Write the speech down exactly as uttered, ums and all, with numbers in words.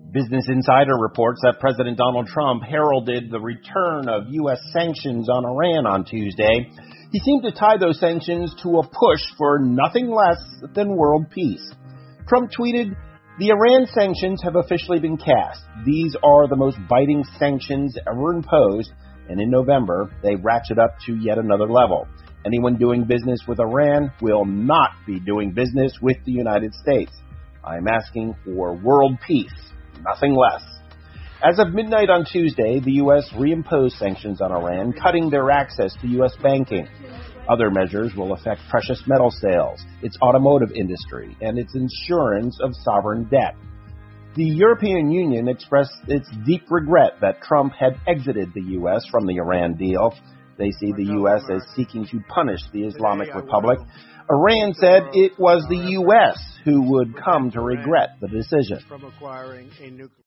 Business Insider reports that President Donald Trump heralded the return of U S sanctions on Iran on Tuesday. He seemed to tie those sanctions to a push for nothing less than world peace. Trump tweeted, "The Iran sanctions have officially been cast. These are the most biting sanctions ever imposed, and in November, they ratchet up to yet another level. Anyone doing business with Iran will not be doing business with the United States. I am asking for world peace. Nothing less." As of midnight on Tuesday, the U S reimposed sanctions on Iran, cutting their access to U S banking. Other measures will affect precious metal sales, its automotive industry, and its insurance of sovereign debt. The European Union expressed its deep regret that Trump had exited the U S from the Iran deal. They see the U S as seeking to punish the Islamic Republic. Iran said it was the U S who would come to regret the decision.